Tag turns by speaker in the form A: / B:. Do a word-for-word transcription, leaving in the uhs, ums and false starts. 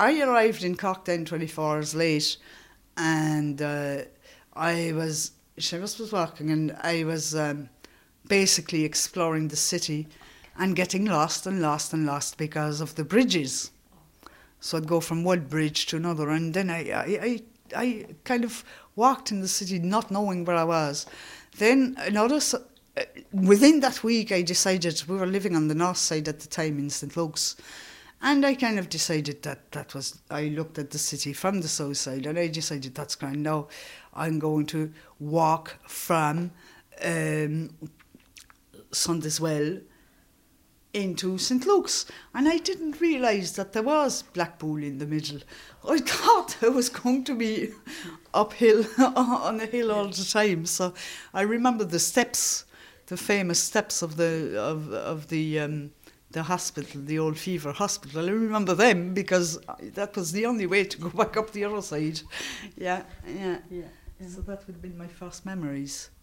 A: I arrived in Cork then twenty-four hours late, and uh, I was, Seamus was walking, and I was um, basically exploring the city and getting lost and lost and lost because of the bridges. So I'd go from one bridge to another, and then I, I, I, I kind of walked in the city not knowing where I was. Then another, s- uh, within that week I decided, we were living on the north side at the time in Saint Luke's, and I kind of decided that that was, I looked at the city from the south side and I decided that's grand. Now I'm going to walk from um, Sunday's into Saint Luke's, and I didn't realise that there was Blackpool in the middle. I thought I was going to be uphill on a hill all the time. So I remember the steps, the famous steps of the of of the um, the hospital, the old Fever Hospital. I remember them because that was the only way to go back up the other side. Yeah, yeah, yeah. So that would have been my first memories.